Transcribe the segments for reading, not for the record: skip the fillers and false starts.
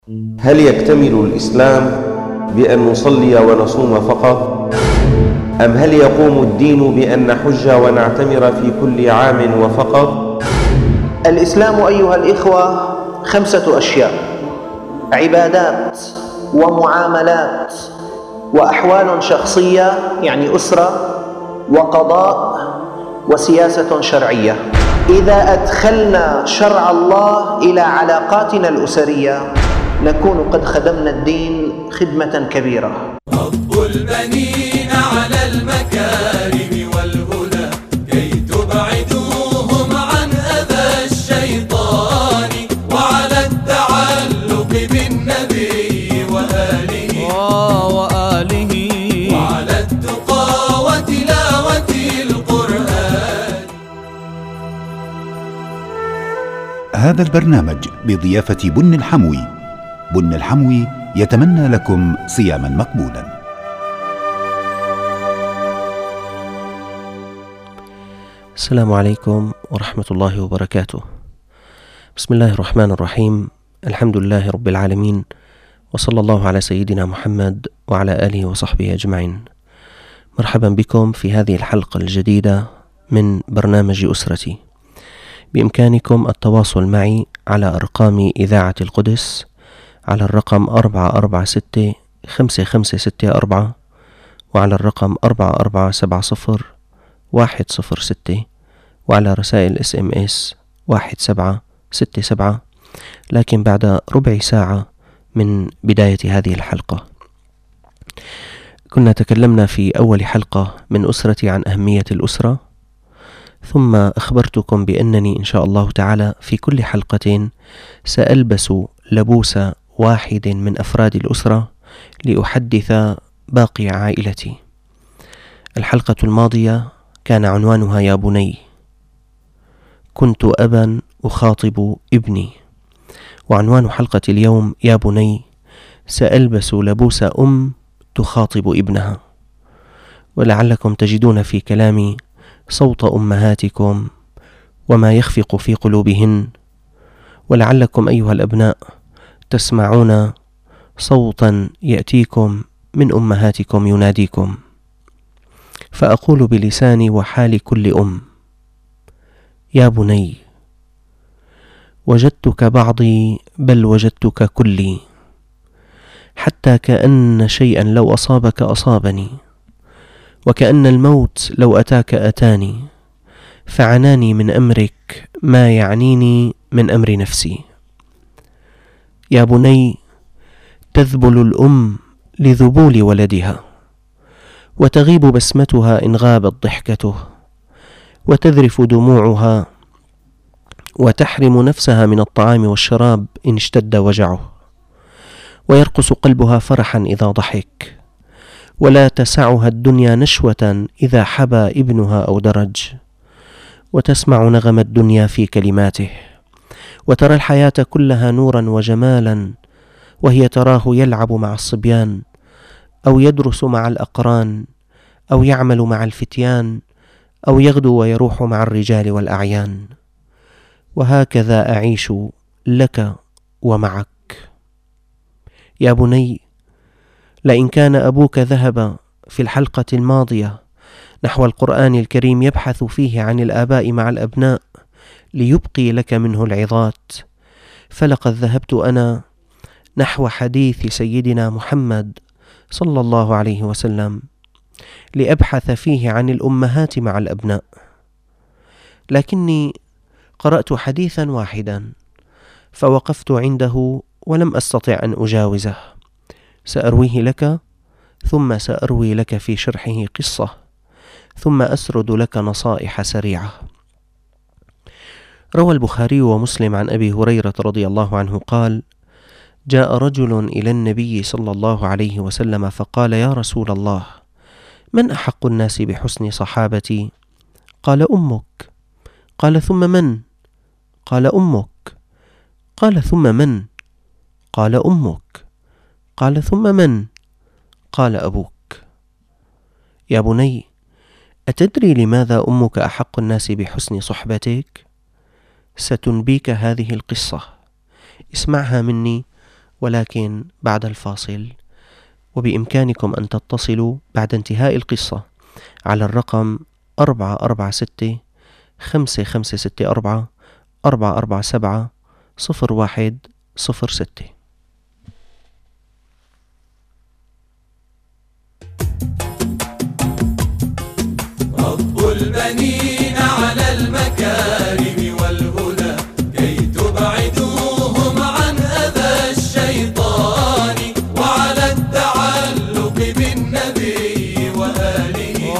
هل يكتمل الإسلام بأن نصلي ونصوم فقط؟ أم هل يقوم الدين بأن نحج ونعتمر في كل عام وفقط؟ الإسلام أيها الإخوة 5 أشياء: عبادات ومعاملات وأحوال شخصية يعني أسرة وقضاء وسياسة شرعية. إذا أدخلنا شرع الله إلى علاقاتنا الأسرية نكون قد خدمنا الدين خدمة كبيرة. رب البنين على المكارم والهدى كي تبعدوهم عن أذى الشيطان، وعلى التعلق بالنبي وآله وعلى التقى وتلاوة القرآن. هذا البرنامج بضيافة بن الحموي. بن الحموي يتمنى لكم صياما مقبولا. السلام عليكم ورحمة الله وبركاته. بسم الله الرحمن الرحيم. الحمد لله رب العالمين، وصلى الله على سيدنا محمد وعلى آله وصحبه أجمعين. مرحبا بكم في هذه الحلقة الجديدة من برنامج أسرتي. بإمكانكم التواصل معي على أرقام إذاعة القدس على الرقم 446-5564 وعلى الرقم 4470-106 وعلى رسائل SMS 1767، لكن بعد ربع ساعة من بداية هذه الحلقة. كنا تكلمنا في أول حلقة من أسرتي عن أهمية الأسرة، ثم أخبرتكم بأنني إن شاء الله تعالى في كل حلقة سألبس لبوس واحد من أفراد الأسرة لأحدث باقي عائلتي. الحلقة الماضية كان عنوانها يا بني. كنت أبا أخاطب ابني، وعنوان حلقة اليوم يا بني سألبس لبوس أم تخاطب ابنها. ولعلكم تجدون في كلامي صوت أمهاتكم وما يخفق في قلوبهن، ولعلكم أيها الأبناء تسمعون صوتا يأتيكم من أمهاتكم يناديكم. فأقول بلساني وحال كل أم: يا بني، وجدتك بعضي بل وجدتك كلي، حتى كأن شيئا لو أصابك أصابني، وكأن الموت لو أتاك أتاني، فعناني من أمرك ما يعنيني من أمر نفسي. يا بني، تذبل الأم لذبول ولدها، وتغيب بسمتها إن غابت ضحكته، وتذرف دموعها، وتحرم نفسها من الطعام والشراب إن اشتد وجعه، ويرقص قلبها فرحا إذا ضحك، ولا تسعها الدنيا نشوة إذا حبى ابنها أو درج، وتسمع نغم الدنيا في كلماته، وترى الحياة كلها نورا وجمالا، وهي تراه يلعب مع الصبيان، أو يدرس مع الأقران، أو يعمل مع الفتيان، أو يغدو ويروح مع الرجال والأعيان. وهكذا أعيش لك ومعك. يا بني، لئن كان أبوك ذهب في الحلقة الماضية نحو القرآن الكريم يبحث فيه عن الآباء مع الأبناء ليبقي لك منه العظات، فلقد ذهبت أنا نحو حديث سيدنا محمد صلى الله عليه وسلم لأبحث فيه عن الأمهات مع الأبناء، لكني قرأت حديثا واحدا فوقفت عنده ولم أستطع أن أجاوزه. سأرويه لك، ثم سأروي لك في شرحه قصة، ثم أسرد لك نصائح سريعة. روى البخاري ومسلم عن أبي هريرة رضي الله عنه قال: جاء رجل إلى النبي صلى الله عليه وسلم فقال: يا رسول الله، من أحق الناس بحسن صحابتي؟ قال: أمك. قال: ثم من؟ قال: أمك. قال: ثم من؟ قال: أمك. قال: ثم من؟ قال: أبوك. يا بني، أتدري لماذا أمك أحق الناس بحسن صحبتك؟ ستنبيك هذه القصة، اسمعها مني ولكن بعد الفاصل. وبإمكانكم أن تتصلوا بعد انتهاء القصة على الرقم 446-5564-447-0106. رب البنين على المكارم والهدى كي تبعدوهم عن أذى الشيطان، وعلى التعلق بالنبي وآله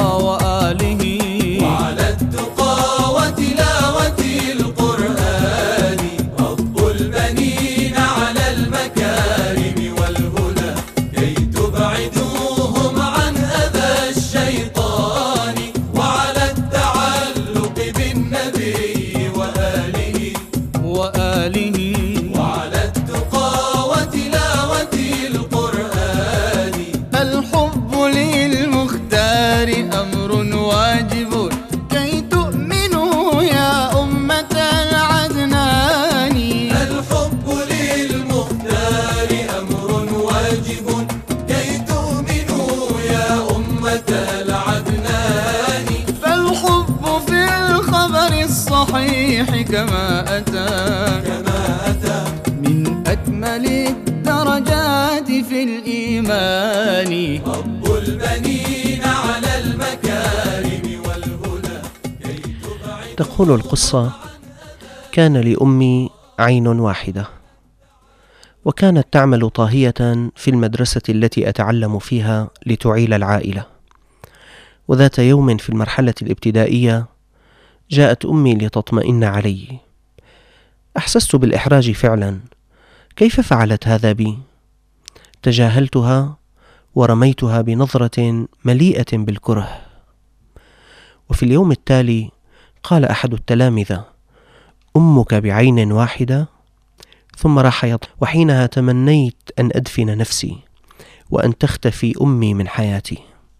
وعلى التقى وتلاوة القرآن. رب البنين على المكارم والهدى كي تبعدوهم عن أذى الشيطان، وعلى التعلق بالنبي وآله وعلى التقى وتلاوة القرآن. الحب للمختار أمر واجب كي تؤمنوا يا أمة العدنان. الحب للمختار أمر واجب كي تؤمنوا يا أمة العدنان. فالحب في الخبر الصحيح كما أتى من أكمل الدرجات في الإيمان. رب البنين على المكارم والهدى كي تبعد. تقول القصة: كان لأمي عين واحدة، وكانت تعمل طاهية في المدرسة التي أتعلم فيها لتعيل العائلة. وذات يوم في المرحلة الابتدائية جاءت أمي لتطمئن علي. أحسست بالإحراج فعلا. كيف فعلت هذا بي؟ تجاهلتها ورميتها بنظرة مليئة بالكره. وفي اليوم التالي قال أحد التلامذة: أمك بعين واحدة؟ ثم راح وحينها تمنيت أن أدفن نفسي وأن تختفي أمي من حياتي.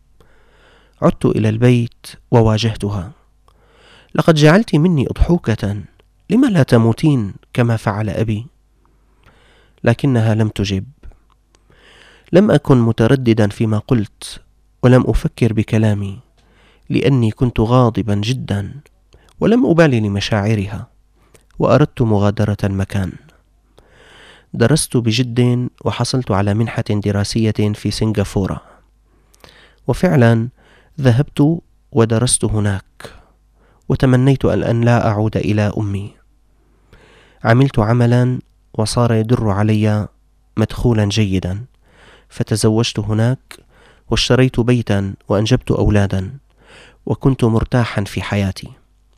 عدت إلى البيت وواجهتها: لقد جعلت مني أضحوكة، لم لا تموتين كما فعل أبي؟ لكنها لم تجب. لم أكن مترددا فيما قلت، ولم أفكر بكلامي، لأني كنت غاضبا جدا ولم أبالي لمشاعرها، وأردت مغادرة المكان. درست بجد وحصلت على منحة دراسية في سنغافورة، وفعلا ذهبت ودرست هناك، وتمنيت أن لا أعود إلى أمي. عملت عملا وصار يدر علي مدخولا جيدا، فتزوجت هناك واشتريت بيتا وأنجبت أولادا، وكنت مرتاحا في حياتي.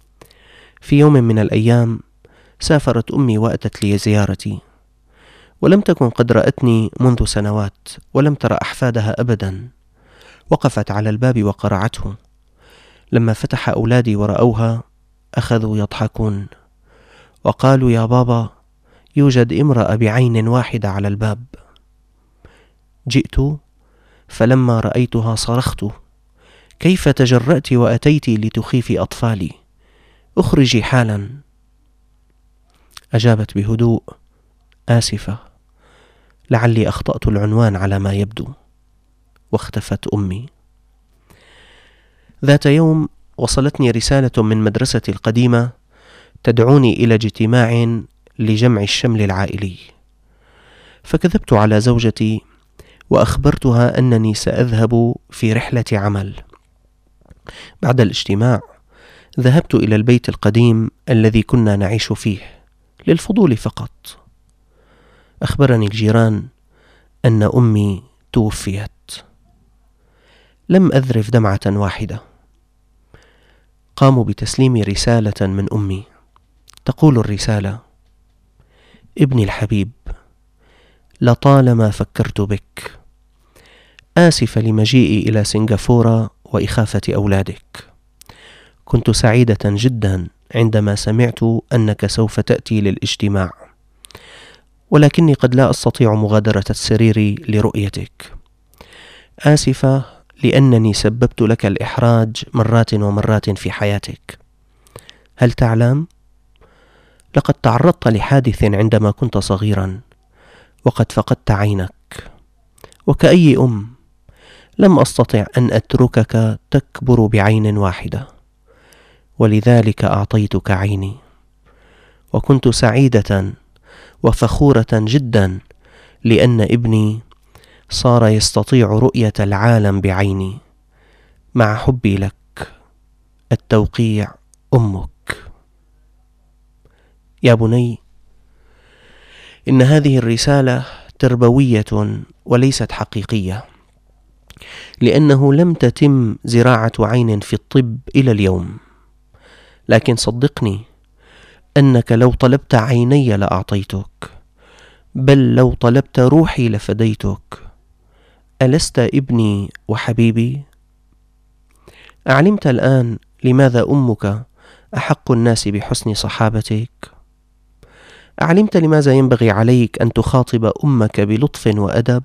في يوم من الأيام سافرت أمي وأتت لي زيارتي، ولم تكن قد رأتني منذ سنوات، ولم ترى أحفادها أبدا. وقفت على الباب وقرعته. لما فتح أولادي ورأوها أخذوا يضحكون وقالوا: يا بابا، يوجد امرأة بعين واحدة على الباب. جئت، فلما رأيتها صرخت: كيف تجرأت وأتيت لتخيفي أطفالي؟ أخرجي حالا. أجابت بهدوء: آسفة، لعلي أخطأت العنوان على ما يبدو. واختفت أمي. ذات يوم وصلتني رسالة من مدرستي القديمة تدعوني إلى اجتماع لجمع الشمل العائلي، فكذبت على زوجتي وأخبرتها أنني سأذهب في رحلة عمل. بعد الاجتماع ذهبت إلى البيت القديم الذي كنا نعيش فيه للفضول فقط. أخبرني الجيران أن أمي توفيت. لم أذرف دمعة واحدة. قاموا بتسليمي رسالة من أمي. تقول الرسالة: ابني الحبيب، لطالما فكرت بك. آسفة لمجيئي إلى سنغافورة وإخافة أولادك. كنت سعيدة جدا عندما سمعت أنك سوف تأتي للاجتماع، ولكني قد لا أستطيع مغادرة السرير لرؤيتك. آسفة لأنني سببت لك الإحراج مرات ومرات في حياتك. هل تعلم؟ لقد تعرضت لحادث عندما كنت صغيرا، وقد فقدت عينك. وكأي أم لم أستطع أن أتركك تكبر بعين واحدة، ولذلك أعطيتك عيني، وكنت سعيدة وفخورة جدا لأن ابني صار يستطيع رؤية العالم بعيني. مع حبي لك. التوقيع أمك. يا بني، إن هذه الرسالة تربوية وليست حقيقية، لأنه لم تتم زراعة عين في الطب إلى اليوم، لكن صدقني أنك لو طلبت عيني لأعطيتك، بل لو طلبت روحي لفديتك. ألست ابني وحبيبي؟ أعلمت الآن لماذا أمك أحق الناس بحسن صحابتك؟ أعلمت لماذا ينبغي عليك أن تخاطب أمك بلطف وأدب؟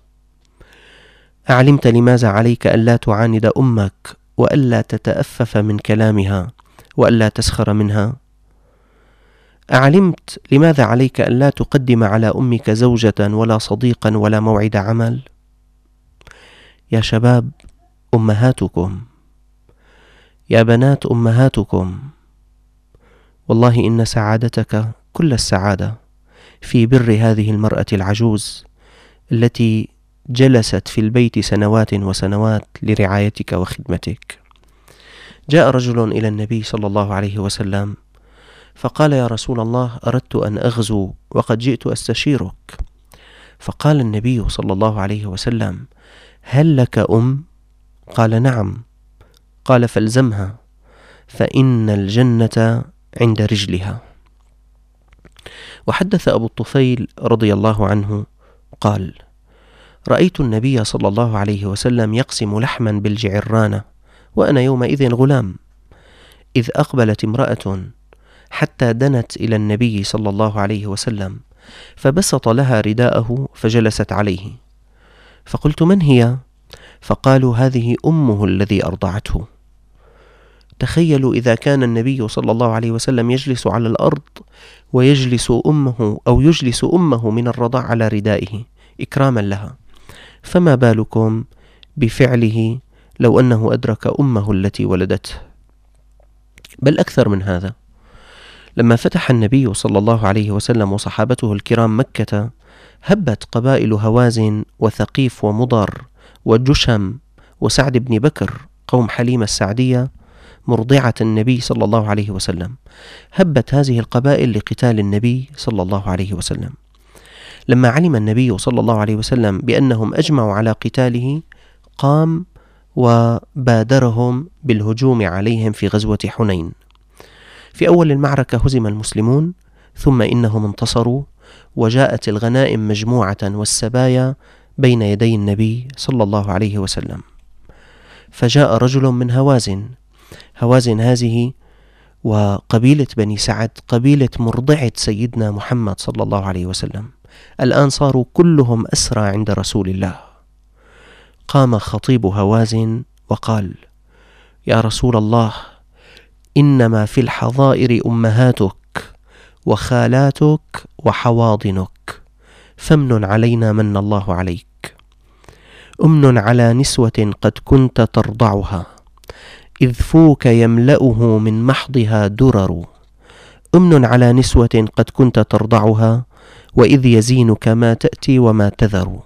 أعلمت لماذا عليك ألا تعاند أمك وألا تتأفف من كلامها وألا تسخر منها؟ أعلمت لماذا عليك ألا تقدم على أمك زوجة ولا صديقا ولا موعد عمل؟ يا شباب، أمهاتكم. يا بنات، أمهاتكم. والله إن سعادتك كل السعادة في بر هذه المرأة العجوز التي جلست في البيت سنوات وسنوات لرعايتك وخدمتك. جاء رجل إلى النبي صلى الله عليه وسلم فقال: يا رسول الله، أردت أن أغزو وقد جئت أستشيرك. فقال النبي صلى الله عليه وسلم: هل لك أم؟ قال: نعم. قال: فالزمها، فإن الجنة عند رجلها. وحدث أبو الطفيل رضي الله عنه قال: رأيت النبي صلى الله عليه وسلم يقسم لحما بالجعرانة وأنا يومئذ غلام، إذ أقبلت امرأة حتى دنت إلى النبي صلى الله عليه وسلم فبسط لها رداءه فجلست عليه، فقلت: من هي؟ فقالوا: هذه أمه الذي أرضعته. تخيلوا إذا كان النبي صلى الله عليه وسلم يجلس على الأرض ويجلس أمه أو يجلس أمه من الرضاع على ردائه إكراما لها، فما بالكم بفعله لو أنه أدرك أمه التي ولدته؟ بل أكثر من هذا، لما فتح النبي صلى الله عليه وسلم وصحابته الكرام مكة، هبت قبائل هوازن وثقيف ومضر وجشم وسعد بن بكر قوم حليمة السعدية مرضعة النبي صلى الله عليه وسلم، هبت هذه القبائل لقتال النبي صلى الله عليه وسلم. لما علم النبي صلى الله عليه وسلم بأنهم أجمعوا على قتاله، قام وبادرهم بالهجوم عليهم في غزوة حنين. في أول المعركة هزم المسلمون، ثم إنهم انتصروا، وجاءت الغنائم مجموعة والسبايا بين يدي النبي صلى الله عليه وسلم. فجاء رجل من هوازن هذه وقبيلة بني سعد قبيلة مرضعة سيدنا محمد صلى الله عليه وسلم، الآن صاروا كلهم أسرى عند رسول الله. قام خطيب هوازن وقال: يا رسول الله، إنما في الحظائر أمهاتك وخالاتك وحواضنك، فامنن علينا من الله عليك. أمن على نسوة قد كنت ترضعها، إذ فوك يملأه من محضها درر. أمن على نسوة قد كنت ترضعها، وإذ يزينك ما تأتي وما تذر.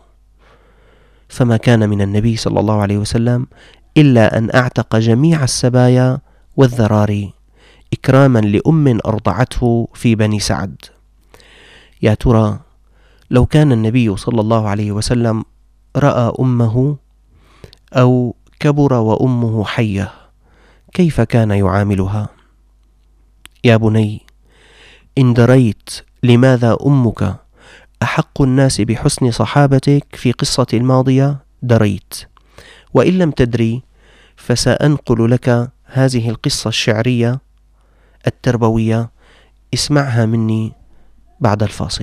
فما كان من النبي صلى الله عليه وسلم إلا أن أعتق جميع السبايا والذراري إكراما لأم أرضعته في بني سعد. يا ترى لو كان النبي صلى الله عليه وسلم رأى أمه أو كبر وأمه حية، كيف كان يعاملها؟ يا بني، إن دريت لماذا أمك أحق الناس بحسن صحابتك في قصة الماضية دريت، وإن لم تدري فسأنقل لك هذه القصة الشعرية التربوية، اسمعها مني بعد الفاصل.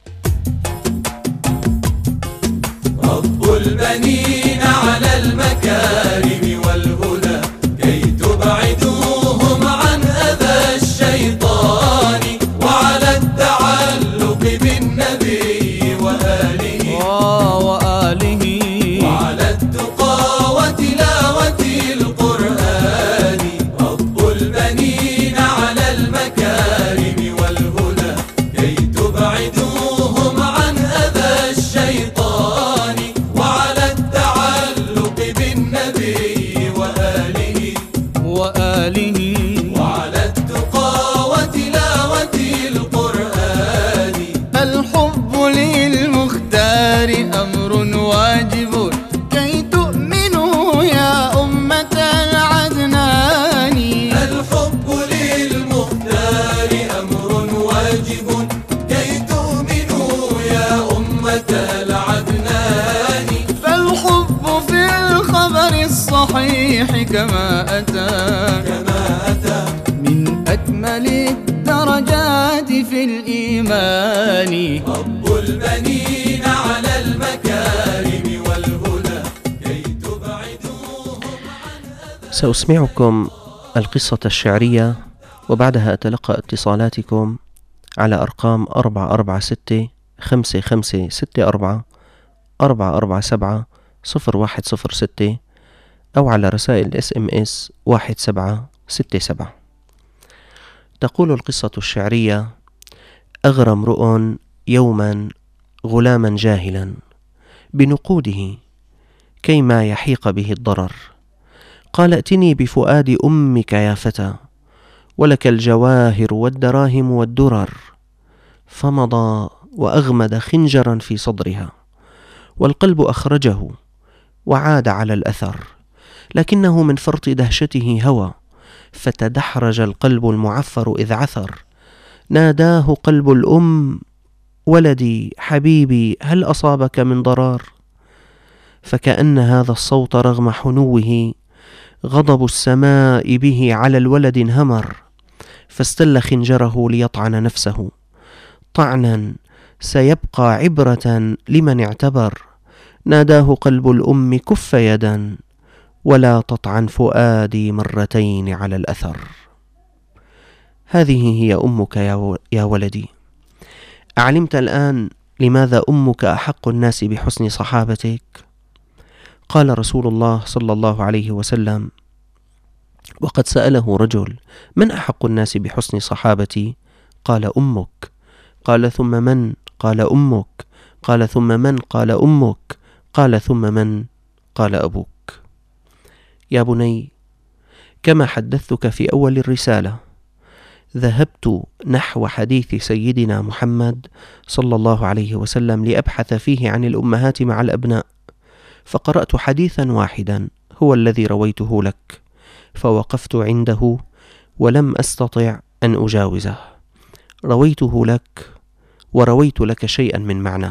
رب البنين على المكارم والهدى كي تبعدوهم عن أذى الشيطان، وعلى التعلق بالنبي وآله كما أتى من أكمل الدرجات في الإيمان. رب البنين على المكارم والهدى كي تبعدوهم عن أذى. سأسمعكم القصة الشعرية وبعدها أتلقى اتصالاتكم على أرقام 446-5564 447-0106 أو على رسائل SMS 1767. تقول القصة الشعرية: أغرى امرؤ يوما غلاما جاهلا بنقوده كيما يحيق به الضرر، قال: ائتني بفؤاد أمك يا فتى، ولك الجواهر والدراهم والدرر. فمضى وأغمد خنجرا في صدرها، والقلب أخرجه وعاد على الأثر، لكنه من فرط دهشته هوى، فتدحرج القلب المعفر إذ عثر. ناداه قلب الأم: ولدي حبيبي هل أصابك من ضرار؟ فكأن هذا الصوت رغم حنوه غضب السماء به على الولد انهمر، فاستل خنجره ليطعن نفسه طعنا سيبقى عبرة لمن اعتبر. ناداه قلب الأم: كف يدا ولا تطعن فؤادي مرتين على الأثر. هذه هي أمك يا ولدي. أعلمت الآن لماذا أمك أحق الناس بحسن صحابتك؟ قال رسول الله صلى الله عليه وسلم، وقد سأله رجل: من أحق الناس بحسن صحابتي؟ قال: أمك. قال: ثم من؟ قال: أمك. قال: ثم من؟ قال: أمك. قال: ثم من؟ قال: أبوك. يا بني، كما حدثتك في أول الرسالة، ذهبت نحو حديث سيدنا محمد صلى الله عليه وسلم لأبحث فيه عن الأمهات مع الأبناء، فقرأت حديثا واحدا هو الذي رويته لك، فوقفت عنده ولم أستطع أن أجاوزه. رويته لك ورويت لك شيئا من معناه.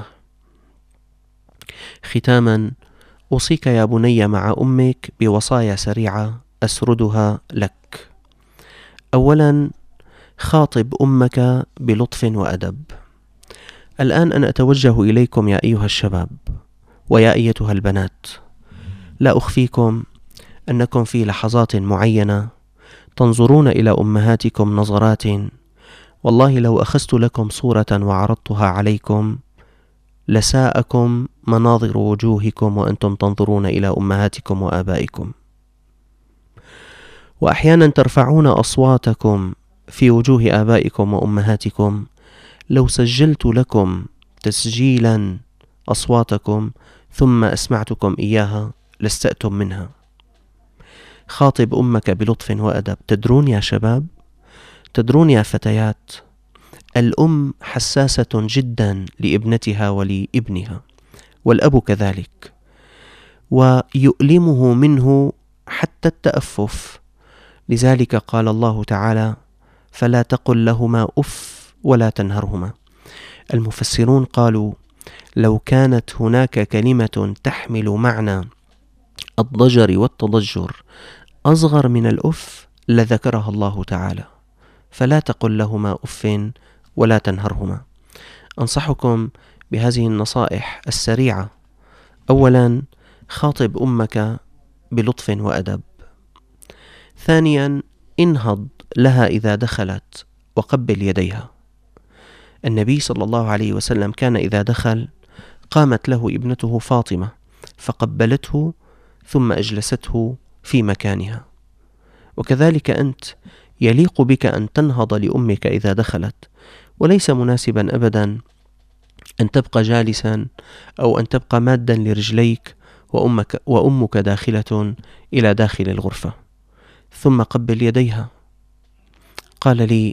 ختاما، أوصيك يا بني مع أمك بوصايا سريعة أسردها لك. أولا، خاطب أمك بلطف وأدب. الآن أنا أتوجه إليكم يا أيها الشباب ويا أيتها البنات. لا أخفيكم أنكم في لحظات معينة تنظرون إلى أمهاتكم نظرات، والله لو أخذت لكم صورة وعرضتها عليكم لساءكم مناظر وجوهكم وأنتم تنظرون إلى أمهاتكم وآبائكم. وأحيانا ترفعون أصواتكم في وجوه آبائكم وأمهاتكم. لو سجلت لكم تسجيلا أصواتكم ثم أسمعتكم إياها لاستأتم منها. خاطب أمك بلطف وأدب. تدرون يا شباب، تدرون يا فتيات، الأم حساسة جدا لابنتها ولابنها، والأب كذلك، ويؤلمه منه حتى التأفف. لذلك قال الله تعالى: فلا تقل لهما أف ولا تنهرهما. المفسرون قالوا: لو كانت هناك كلمة تحمل معنى الضجر والتضجر أصغر من الأف لذكرها الله تعالى. فلا تقل لهما أف ولا تنهرهما. أنصحكم بهذه النصائح السريعة. أولا، خاطب أمك بلطف وأدب. ثانيا، انهض لها إذا دخلت وقبل يديها. النبي صلى الله عليه وسلم كان إذا دخل قامت له ابنته فاطمة فقبلته ثم أجلسته في مكانها. وكذلك أنت يليق بك أن تنهض لأمك إذا دخلت، وليس مناسبا أبدا أن تبقى جالسا أو أن تبقى مادا لرجليك وأمك داخلة إلى داخل الغرفة. ثم قبل يديها. قال لي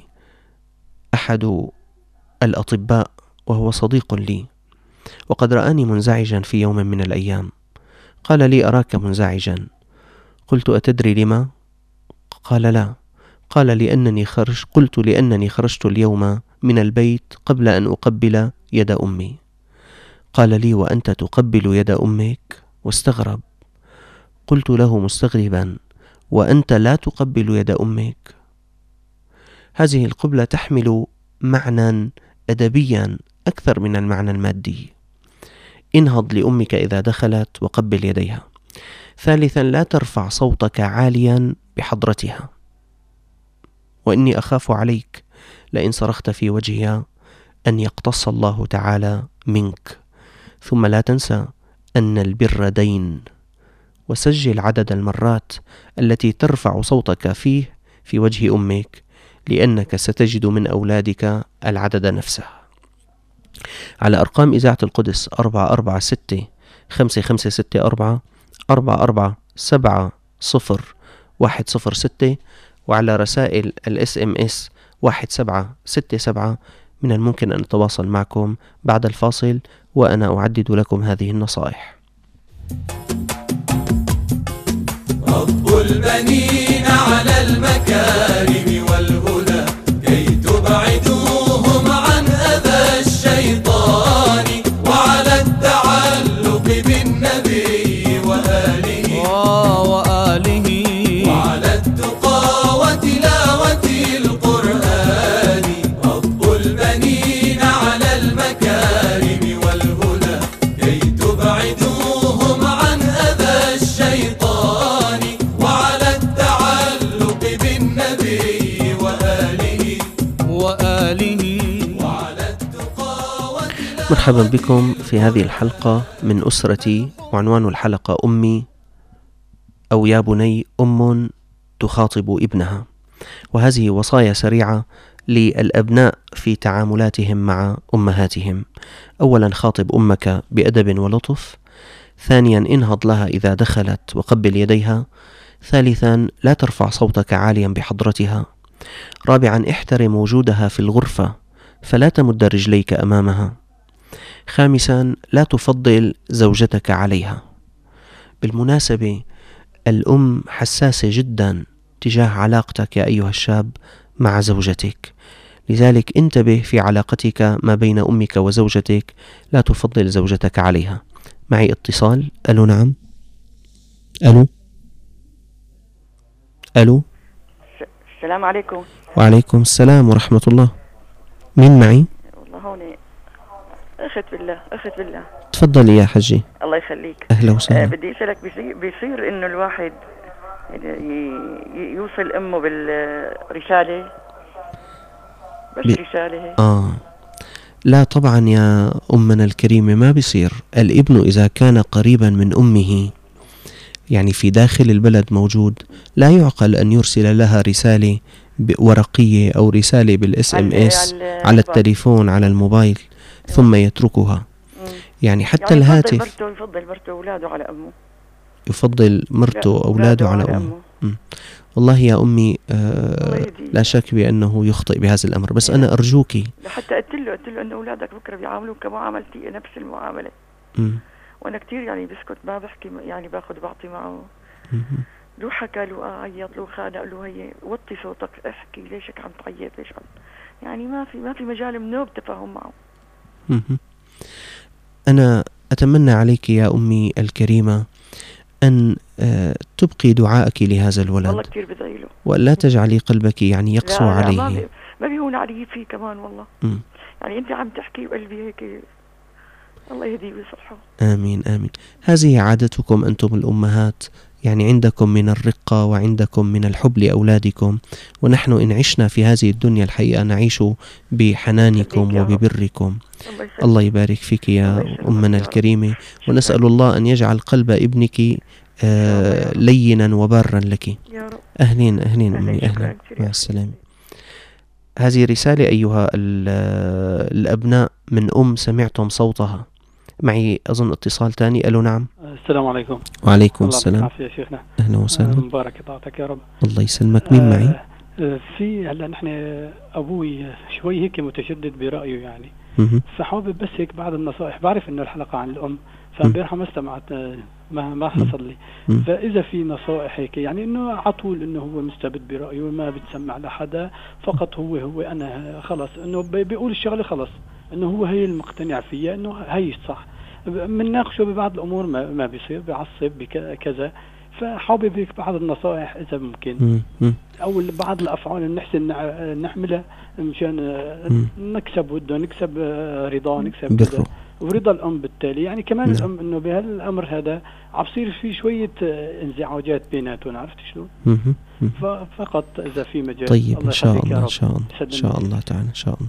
أحد الأطباء وهو صديق لي، وقد رآني منزعجا في يوم من الأيام، قال لي: أراك منزعجا. قلت: أتدري لما؟ قال: لا. قال: قلت: لأنني خرجت اليوم من البيت قبل أن أقبل يد أمي. قال لي: وأنت تقبل يد أمك؟ واستغرب. قلت له مستغربا: وأنت لا تقبل يد أمك، هذه القبلة تحمل معنى أدبيا أكثر من المعنى المادي. انهض لأمك إذا دخلت وقبل يديها. ثالثا، لا ترفع صوتك عاليا بحضرتها، وإني أخاف عليك لئن صرخت في وجهها أن يقتص الله تعالى منك. ثم لا تنسى أن البر دين، وسجل عدد المرات التي ترفع صوتك فيه في وجه أمك، لأنك ستجد من أولادك العدد نفسه. على أرقام إذاعة القدس 446-5564 4470106، وعلى رسائل SMS 1767 من الممكن أن أتواصل معكم بعد الفاصل وأنا أعدد لكم هذه النصائح. رب البنين على المكارم والهدى كي تبعدوهم عن أذى الشيطان، وعلى التعلق بالنبي وآله وعلى التقى وتلاوة القرآن. رب البنين على المكارم والهدى كي تبعدوهم عن أذى الشيطان، وعلى التعلق بالنبي وآله وعلى التقى وتلاوة. مرحبا بكم في هذه الحلقة من أسرتي، وعنوان الحلقة أمي، أو يا بني أم تخاطب ابنها. وهذه وصايا سريعة للأبناء في تعاملاتهم مع أمهاتهم. أولا، خاطب أمك بأدب ولطف. ثانيا، انهض لها إذا دخلت وقبل يديها. ثالثا، لا ترفع صوتك عاليا بحضرتها. رابعا، احترم وجودها في الغرفة فلا تمد رجليك أمامها. خامسا، لا تفضل زوجتك عليها. بالمناسبة الأم حساسة جدا تجاه علاقتك يا أيها الشاب مع زوجتك، لذلك انتبه في علاقتك ما بين أمك وزوجتك، لا تفضل زوجتك عليها. معي اتصال. ألو. نعم. ألو. السلام عليكم. وعليكم السلام ورحمة الله. مين معي؟ والله هون أخت بالله. تفضلي يا حجي. الله يخليك. أهلا وسهلا. بدي أسألك، بيصير إنه الواحد يوصل أمه بالرسالة رسالة؟ لا طبعا يا أمنا الكريمة، ما بيصير. الابن إذا كان قريبا من أمه، يعني في داخل البلد موجود، لا يعقل أن يرسل لها رسالة ورقية أو رسالة بالSMS على التليفون على الموبايل ثم يتركها. يعني حتى يعني الهاتف يفضل مرته أولاده على أمه. يفضل مرته أولاده على أمه. والله يا أمي لا شك بأنه يخطئ بهذا الأمر، بس أنا أرجوكي. حتى قلت له أن أولادك بكرة بيعاملوك كمعاملتي نفس المعاملة. وأنا كتير يعني بسكت، ما بحكي، يعني باخذ بعطي معه. لو حكى، لو عيط، لو خانق، لو هي وطي صوتك، احكي ليشك عم تعيط، ليش عم، يعني ما في مجال منوب تفاهم معه. أنا أتمنى عليك يا أمي الكريمة أن تبقي دعائك لهذا الولد. والله كتير بدعي له، ولا تجعلي قلبك يعني يقسو عليه. ما بيهون علي فيه كمان والله. يعني أنت عم تحكي وقلبي هيك، الله يهديه ويصلحه. آمين آمين. هذه عادتكم أنتم الأمهات، يعني عندكم من الرقة وعندكم من الحب لأولادكم، ونحن إن عشنا في هذه الدنيا الحقيقة نعيش بحنانكم وببركم. الله يبارك فيك يا أمنا الكريمة، ونسأل الله أن يجعل قلب ابنك لينا وبارا لك. يا رب. أهلين أمي، أهلا، مع السلامة. هذه رسالة أيها الأبناء من سمعتم صوتها. معي أظن اتصال تاني. ألو. نعم. السلام عليكم. وعليكم السلام. يا شيخنا. أهلا وسهلا. مبارك طاعتك يا رب. الله يسلمك. مين معي؟ في هلا نحن أبوي شوي هيك متشدد برأيه يعني. فحابب بس هيك بعض النصائح. بعرف إنه الحلقة عن الأم، فامبارح ما استمعت، ما حصل لي. فإذا في نصائح هيك، يعني إنه عطول إنه هو مستبد برأيه وما بتسمع لحدا، فقط هو أنا خلص إنه بيقول الشغلة خلص، إنه هو هي المقتنع فيها، إنه هي الصح. منناقشه ببعض الأمور ما بيصير، بيعصب بكذا. فحابب هيك بعض النصائح إذا ممكن، أو بعض الأفعال اللي نحسن نعملها مشان نكسب وده، نكسب رضا، نكسب بره ورضا الأم بالتالي. يعني كمان الأم إنه بهالأمر هذا عبصير في شوية انزعاجات بيناتهم، عرفت شلون؟ فقط إذا في مجال. طيب إن شاء الله، إن شاء الله، إن شاء الله تعالى، إن شاء الله.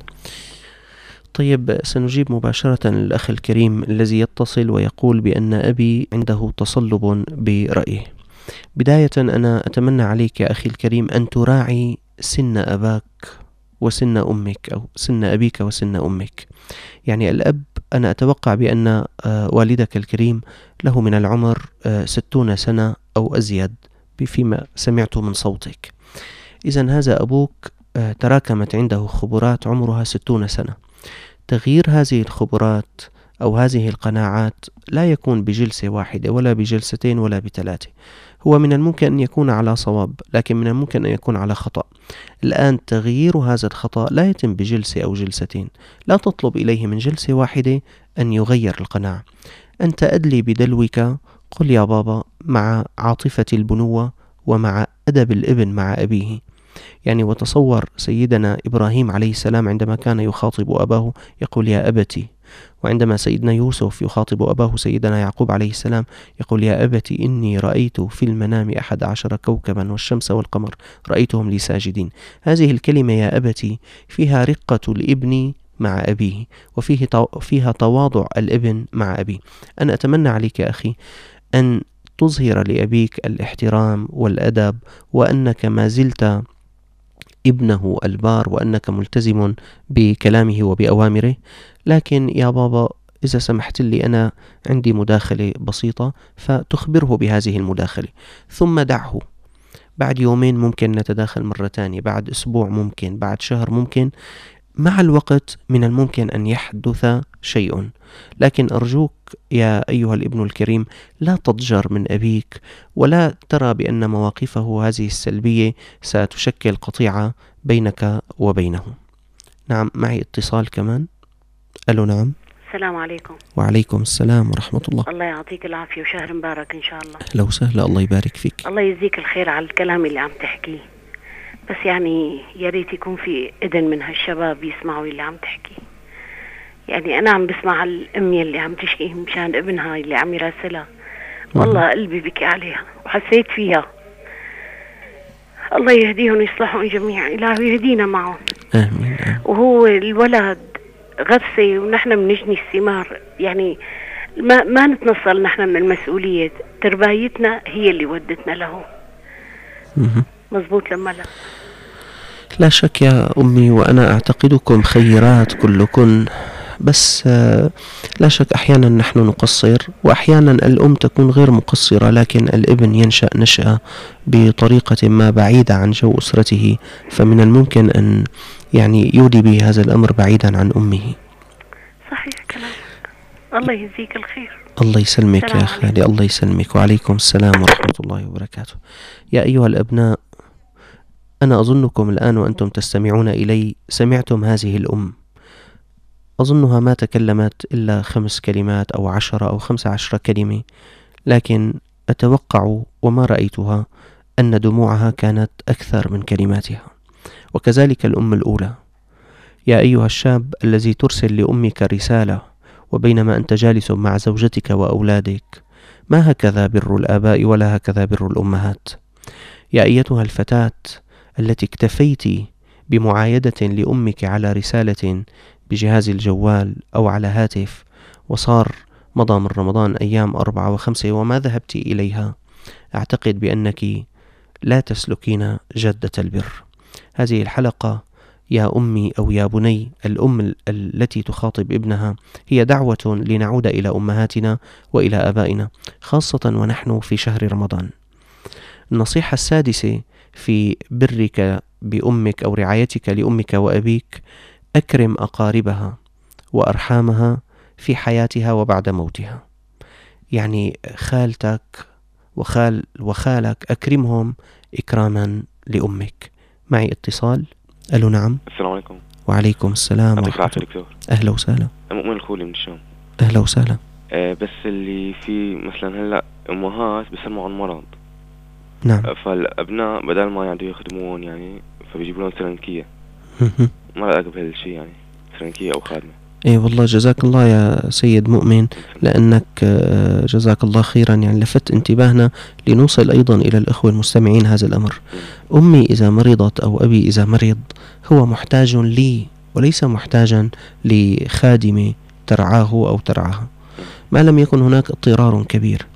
طيب سنجيب مباشرة الأخ الكريم الذي يتصل ويقول بأن أبي عنده تصلب برأيه. بداية أنا أتمنى عليك يا أخي الكريم أن تراعي سن أباك وسن أمك، أو سن أبيك وسن أمك. يعني الأب أنا أتوقع بأن والدك الكريم له من العمر 60 سنة أو أزيد فيما سمعت من صوتك. إذن هذا أبوك تراكمت عنده خبرات عمرها 60 سنة. تغيير هذه الخبرات أو هذه القناعات لا يكون بجلسة واحدة ولا بجلستين ولا بثلاثة. هو من الممكن أن يكون على صواب، لكن من الممكن أن يكون على خطأ. الآن تغيير هذا الخطأ لا يتم بجلسة أو جلستين. لا تطلب إليه من جلسة واحدة أن يغير القناعة. أنت أدلي بدلوك، قل يا بابا مع عاطفة البنوة ومع أدب الابن مع أبيه. يعني وتصور سيدنا إبراهيم عليه السلام عندما كان يخاطب أباه يقول يا أبتي، وعندما سيدنا يوسف يخاطب أباه سيدنا يعقوب عليه السلام يقول يا أبتي إني رأيت في المنام 11 كوكبا والشمس والقمر رأيتهم لي ساجدين. هذه الكلمة يا أبتي فيها رقة الابن مع أبيه، وفيها تواضع الابن مع أبيه. أنا أتمنى عليك يا أخي أن تظهر لأبيك الاحترام والأدب، وأنك ما زلت ابنه البار، وأنك ملتزم بكلامه وبأوامره. لكن يا بابا إذا سمحت لي أنا عندي مداخلة بسيطة، فتخبره بهذه المداخلة، ثم دعه. بعد يومين ممكن نتداخل مرة تانية، بعد أسبوع ممكن، بعد شهر ممكن. مع الوقت من الممكن أن يحدث شيء. لكن أرجوك يا أيها الابن الكريم لا تضجر من أبيك، ولا ترى بأن مواقفه هذه السلبية ستشكل قطيعة بينك وبينه. نعم معي اتصال كمان. ألو نعم. السلام عليكم. وعليكم السلام ورحمة الله. الله يعطيك العافية وشهر مبارك إن شاء الله. أهلا وسهلا، الله يبارك فيك. الله يجزيك الخير على الكلام اللي عم تحكيه، بس يعني يا ريت يكون في إذن من هالشباب يسمعوا اللي عم تحكي. يعني أنا عم بسمع الأم اللي عم تشكي مشان ابنها اللي عم يراسلها، والله قلبي بكي عليها وحسيت فيها. الله يهديهم ويصلحهم جميعا، إله يهدينا معهم. آمين. وهو الولد غرسة ونحن بنجني الثمار، يعني ما نتنصل نحن من المسؤولية. تربايتنا هي اللي ودتنا له. مزبوط لما لا شك يا أمي، وأنا أعتقدكم خيرات كلكن، بس لا شك أحيانا نحن نقصر، وأحيانا الأم تكون غير مقصرة، لكن الابن ينشأ نشأة بطريقة ما بعيدة عن جو أسرته، فمن الممكن أن يعني يودي به هذا الأمر بعيدا عن أمه. صحيح كلامك. الله يجزيك الخير. الله يسلمك يا خالي، الله يسلمك. وعليكم السلام ورحمة الله وبركاته. يا أيها الأبناء، أنا أظنكم الآن وأنتم تستمعون إلي سمعتم هذه الأم. أظنها ما تكلمت إلا 5 كلمات أو 10 أو 15 كلمة، لكن أتوقع وما رأيتها أن دموعها كانت أكثر من كلماتها. وكذلك الأم الأولى. يا أيها الشاب الذي ترسل لأمك رسالة وبينما أنت جالس مع زوجتك وأولادك، ما هكذا بر الآباء ولا هكذا بر الأمهات. يا أيتها الفتاة التي اكتفيت بمعايدة لأمك على رسالة بجهاز الجوال أو على هاتف، وصار مضى من رمضان أيام 4 و5 وما ذهبت إليها، أعتقد بأنك لا تسلكين جادة البر. هذه الحلقة يا أمي أو يا بني، الأم التي تخاطب ابنها هي دعوة لنعود إلى أمهاتنا وإلى آبائنا، خاصة ونحن في شهر رمضان. النصيحة السادسة في برك بأمك أو رعايتك لأمك وأبيك: أكرم أقاربها وأرحامها في حياتها وبعد موتها. يعني خالتك وخالك أكرمهم إكراما لأمك. معي اتصال. ألو نعم. السلام عليكم. وعليكم السلام ورحمة الله. أهلا وسهلا. مؤمن الخولي من الشام. أهلا وسهلا. بس اللي في مثلا هلا أمهات بيسلموا عن مرض، نعم. فالأبناء بدل ما يعني يخدمون يعني فبيجيبوا لهم سرنكية. ما رأيك بهالشيء يعني سرنكية أو خادمة؟ اي والله جزاك الله يا سيد مؤمن، لأنك جزاك الله خيرا يعني لفت انتباهنا لنوصل أيضا إلى الأخوة المستمعين هذا الأمر. أمي إذا مرضت أو أبي إذا مرض هو محتاج لي وليس محتاجا لخادمة ترعاه أو ترعاها، ما لم يكن هناك اضطرار كبير.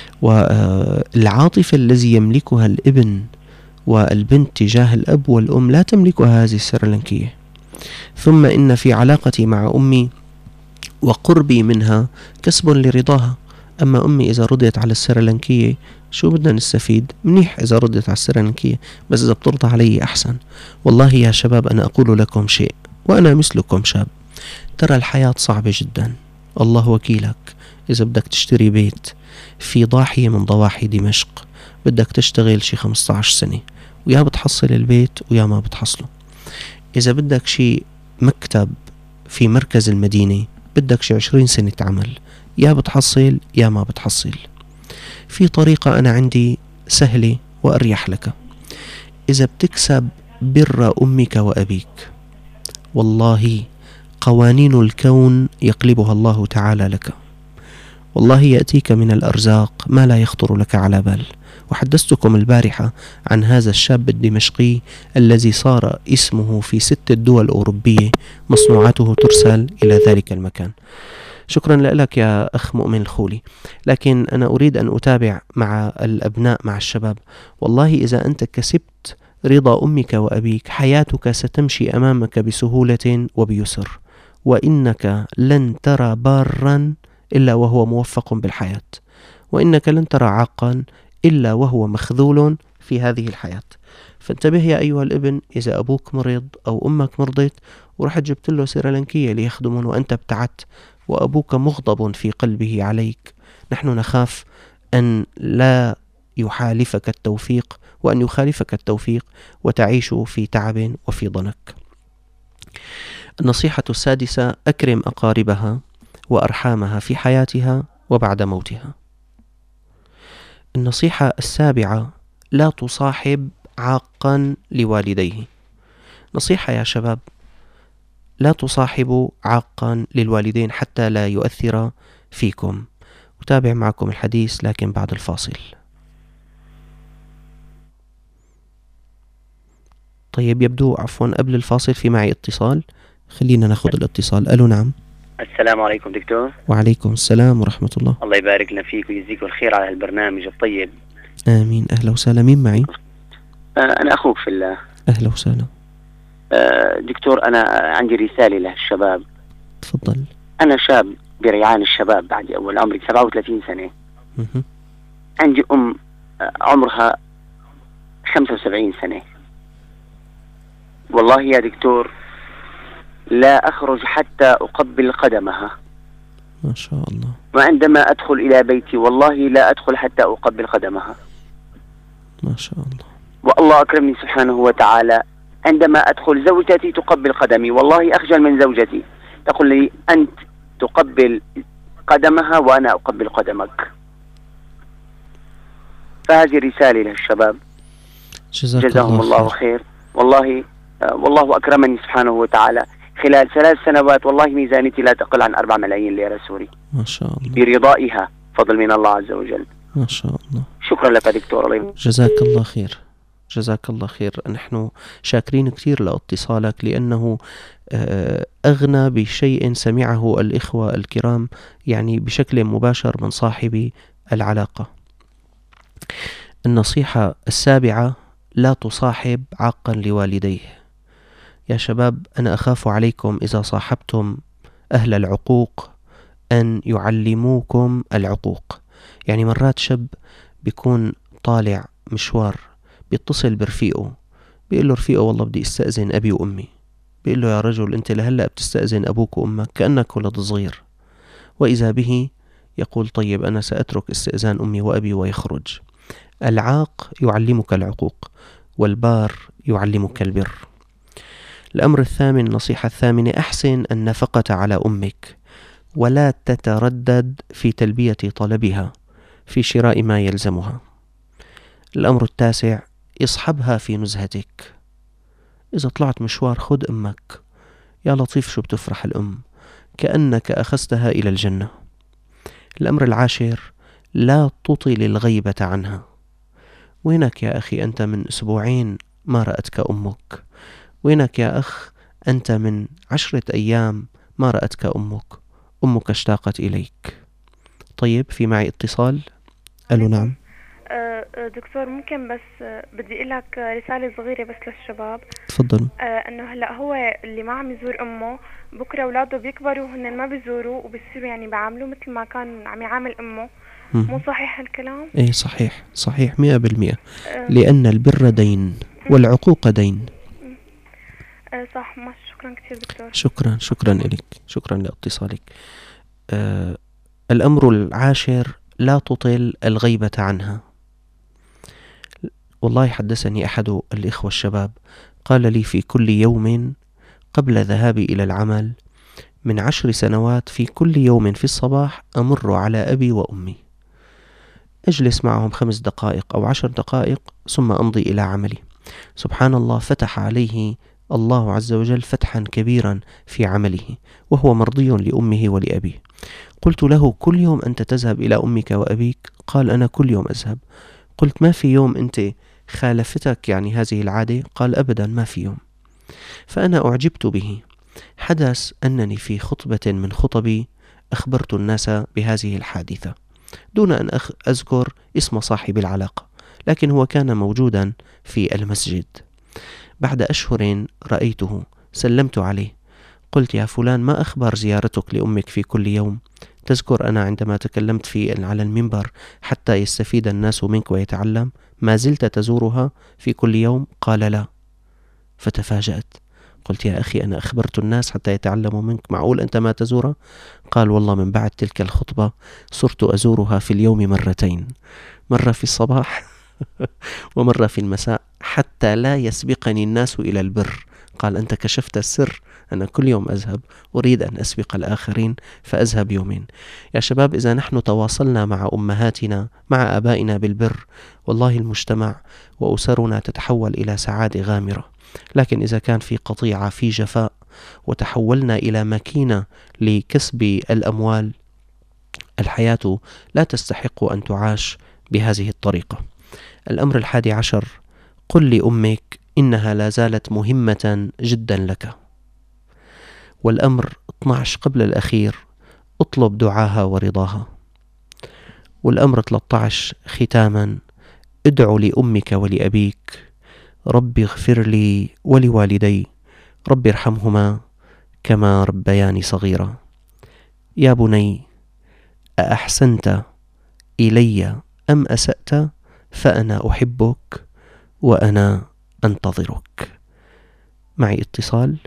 والعاطفة الذي يملكها الابن والبنت تجاه الأب والأم لا تملكها هذه السريلانكية. ثم إن في علاقتي مع أمي وقربي منها كسب لرضاها. أما أمي إذا رضيت على السريلانكية شو بدنا نستفيد؟ منيح إذا رضيت على السريلانكية، بس إذا بترضى علي أحسن. والله يا شباب أنا أقول لكم شيء وأنا مثلكم شاب، ترى الحياة صعبة جدا. الله وكيلك إذا بدك تشتري بيت في ضاحية من ضواحي دمشق بدك تشتغل شي 15 سنة ويا بتحصل البيت ويا ما بتحصله. إذا بدك شي مكتب في مركز المدينة بدك شي 20 سنة عمل، يا بتحصل يا ما بتحصل. في طريقة أنا عندي سهلة وأريح لك، إذا بتكسب بر أمك وأبيك والله قوانين الكون يقلبها الله تعالى لك، والله يأتيك من الأرزاق ما لا يخطر لك على بال. وحدثتكم البارحة عن هذا الشاب الدمشقي الذي صار اسمه في 6 دول أوروبية مصنوعاته ترسل إلى ذلك المكان. شكرا لك يا أخ مؤمن الخولي. لكن أنا أريد أن أتابع مع الأبناء مع الشباب. والله إذا أنت كسبت رضا أمك وأبيك حياتك ستمشي أمامك بسهولة وبيسر، وإنك لن ترى بارا إلا وهو موفق بالحياة، وإنك لن ترى عاقا إلا وهو مخذول في هذه الحياة. فانتبه يا أيها الابن، إذا أبوك مرض أو أمك مرضت ورحت جبت له سريلانكية ليخدمون وأنت ابتعدت وأبوك مغضب في قلبه عليك، نحن نخاف أن لا يحالفك التوفيق وأن يخالفك التوفيق وتعيش في تعب وفي ضنك. النصيحة السادسة: أكرم أقاربها وأرحامها في حياتها وبعد موتها. النصيحة السابعة: لا تصاحب عاقا لوالديه. نصيحة يا شباب، لا تصاحبوا عاقا للوالدين حتى لا يؤثر فيكم. أتابع معكم الحديث لكن بعد الفاصل. طيب يبدو عفوا قبل الفاصل في معي اتصال، خلينا ناخذ الاتصال. ألو نعم. السلام عليكم دكتور. وعليكم السلام ورحمة الله. الله يبارك لنا فيك ويجزيك الخير على البرنامج الطيب. آمين. أهلا وسهلا. مين معي؟ أنا أخوك في الله. أهلا وسهلا. دكتور أنا عندي رسالة للشباب. تفضل. أنا شاب بريعان الشباب بعد أول عمري 37 سنة. عندي أم عمرها 75 سنة. والله يا دكتور لا أخرج حتى أقبل قدمها. ما شاء الله. وعندما أدخل إلى بيتي والله لا أدخل حتى أقبل قدمها. ما شاء الله. والله أكرمني سبحانه وتعالى، عندما أدخل زوجتي تقبل قدمي، والله أخجل من زوجتي، تقول لي أنت تقبل قدمها وأنا أقبل قدمك. فهذه رسالة للشباب، جزاهم الله خير. والله أكرمني سبحانه وتعالى، خلال 3 سنوات والله ميزانيتي لا تقل عن 4 ملايين ليرة سوري. ما شاء الله. برضائها، فضل من الله عز وجل. ما شاء الله. شكرا لك دكتور. جزاك الله خير. جزاك الله خير. نحن شاكرين كثير لاتصالك لأنه أغنى بشيء سمعه الإخوة الكرام يعني بشكل مباشر من صاحب العلاقة. النصيحة السابعة: لا تصاحب عاقا لوالديه. يا شباب أنا أخاف عليكم إذا صاحبتم أهل العقوق أن يعلموكم العقوق. يعني مرات شاب بيكون طالع مشوار بيتصل برفيقه بيقول له رفيقه والله بدي استأذن أبي وأمي. بيقول له يا رجل أنت لهلأ بتستأذن أبوك وأمك كأنك ولد صغير. وإذا به يقول طيب أنا سأترك استئذان أمي وأبي ويخرج. العاق يعلمك العقوق والبار يعلمك البر. الأمر الثامن، النصيحة الثامنة: أحسن النفقة على أمك ولا تتردد في تلبية طلبها في شراء ما يلزمها. الأمر التاسع: اصحبها في نزهتك. إذا طلعت مشوار خذ أمك. يا لطيف شو بتفرح الأم، كأنك أخذتها إلى الجنة. الأمر العاشر: لا تطل الغيبة عنها. وينك يا أخي أنت من أسبوعين ما رأتك أمك؟ وينك يا أخ أنت من 10 أيام ما رأتك أمك اشتاقت إليك. طيب، في معي اتصال. ألو، نعم. دكتور، ممكن بس بدي أقول لك رسالة صغيرة بس للشباب. تفضل. انه هلا هو اللي ما عم يزور امه، بكره اولاده بيكبروا هن ما بيزوروا وبيصيروا يعني بيعاملوه مثل ما كان عم يعامل امه. مو صحيح هالكلام؟ ايه، صحيح 100%. لأن البر دين والعقوق دين. صح. ماشي، شكرا كثير دكتور. شكرا لك، شكرا لاتصالك. الأمر العاشر: لا تطل الغيبة عنها. والله حدثني أحد الإخوة الشباب قال لي: في كل يوم قبل ذهابي إلى العمل من 10 سنوات في كل يوم في الصباح أمر على أبي وأمي، أجلس معهم 5 دقائق أو 10 دقائق ثم أمضي إلى عملي. سبحان الله، فتح عليه الله عز وجل فتحا كبيرا في عمله، وهو مرضي لأمه ولأبيه. قلت له: كل يوم أنت تذهب إلى أمك وأبيك؟ قال: أنا كل يوم أذهب. قلت: ما في يوم أنت خالفتك يعني هذه العادة؟ قال: أبدا، ما في يوم. فأنا أعجبت به. حدث أنني في خطبة من خطبي أخبرت الناس بهذه الحادثة دون أن أذكر اسم صاحب العلاقة، لكن هو كان موجودا في المسجد. بعد أشهر رأيته، سلمت عليه، قلت: يا فلان، ما أخبار زيارتك لأمك في كل يوم؟ تذكر أنا عندما تكلمت على المنبر حتى يستفيد الناس منك ويتعلم، ما زلت تزورها في كل يوم؟ قال: لا. فتفاجأت، قلت: يا أخي، أنا أخبرت الناس حتى يتعلموا منك، معقول أنت ما تزورها؟ قال: والله من بعد تلك الخطبة صرت أزورها في اليوم 2 مرتين، مرة في الصباح ومرة في المساء، حتى لا يسبقني الناس إلى البر. قال: أنت كشفت السر، أنا كل يوم أذهب، أريد أن أسبق الآخرين فأذهب يومين. يا شباب، إذا نحن تواصلنا مع أمهاتنا مع آبائنا بالبر، والله المجتمع وأسرنا تتحول إلى سعادة غامرة. لكن إذا كان في قطيعة، في جفاء، وتحولنا إلى ماكينة لكسب الأموال، الحياة لا تستحق أن تعاش بهذه الطريقة. الأمر 11: قل لأمك إنها لا زالت مهمة جدا لك. والأمر 12 قبل الأخير: اطلب دعاها ورضاها. والأمر 13 ختاما: ادعو لأمك ولأبيك: رب اغفر لي ولوالدي، رب ارحمهما كما ربياني صغيرا. يا بني، أأحسنت إلي أم أسأت؟ فأنا أحبك وأنا أنتظرك. معي اتصال.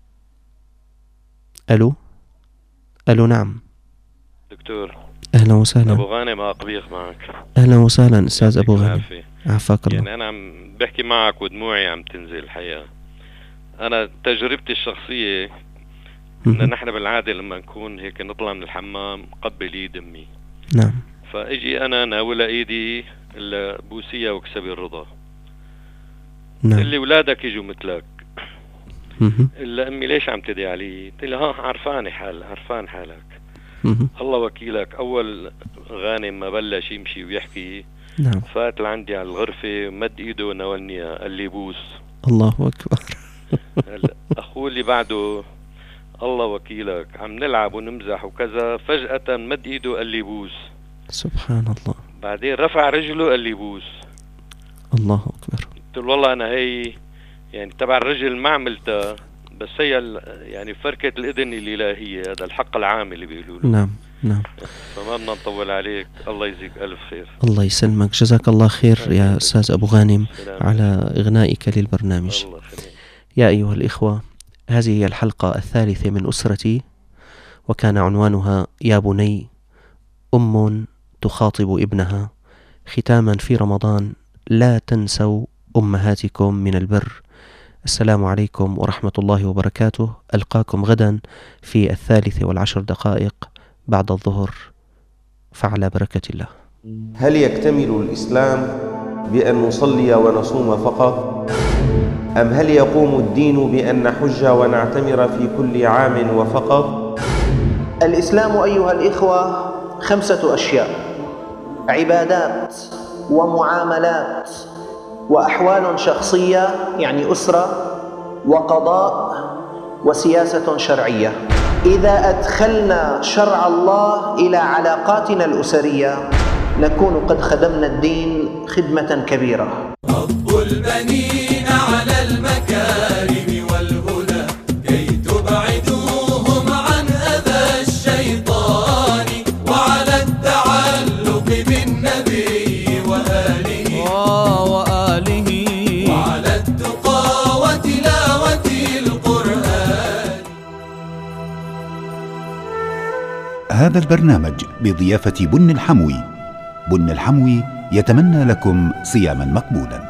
ألو، نعم دكتور. أهلا وسهلا. أبو غانم أقبيخ معك. أهلا وسهلا أستاذ أبو غانم، عافاك الله. يعني أنا عم بحكي معك ودموعي عم تنزل الحقيقة. أنا تجربتي الشخصية إن نحن بالعادة لما نكون هيك نطلع من الحمام قبل ايد أمي. نعم. فاجي أنا ناولها ايدي الا بوسيها واكسبي الرضا. نعم. اللي ولادك يجوا مثلك. الا أمي ليش عم تدعي علي؟ قلت لها عرفان حالك. الله وكيلك. أول غانم ما بلش يمشي ويحكي، نعم، فات لعندي على الغرفة، مد ايده وناولني، قال لي بوس. الله أكبر. أخوه اللي بعده الله وكيلك عم نلعب ونمزح وكذا، فجأة مد ايده قال لي بوس. سبحان الله. بعدين رفع رجله قال لي بوس. الله أكبر. قلت له والله أنا هي يعني تبع الرجل ما عملتها، بس هي يعني فركة الإذن الإلهية، هذا الحق العام اللي بيقولوا له. نعم نعم. فما بدنا نطول عليك، الله يجزيك ألف خير. الله يسلمك، جزاك الله خير يا أستاذ أبو غانم على إغنائك للبرنامج. يا أيها الإخوة، هذه هي الحلقة 3 من أسرتي، وكان عنوانها يا بني، أم تخاطب ابنها. ختاما في رمضان: لا تنسوا أمهاتكم من البر. السلام عليكم ورحمة الله وبركاته. ألقاكم غدا في 13:10 بعد الظهر، فعلى بركة الله. هل يكتمل الإسلام بأن نصلي ونصوم فقط؟ أم هل يقوم الدين بأن نحج ونعتمر في كل عام وفقط؟ الإسلام أيها الإخوة 5 أشياء: عبادات ومعاملات وأحوال شخصية يعني أسرة وقضاء وسياسة شرعية. إذا أدخلنا شرع الله إلى علاقاتنا الأسرية نكون قد خدمنا الدين خدمة كبيرة. رب البنين على المكارم والهدى كي تبعدوهم عن أذى الشيطان، وعلى التعلق بالنبي وآله وعلى التقى وتلاوة القرآن. هذا البرنامج بضيافة بن الحموي. بن الحموي يتمنى لكم صياما مقبولا.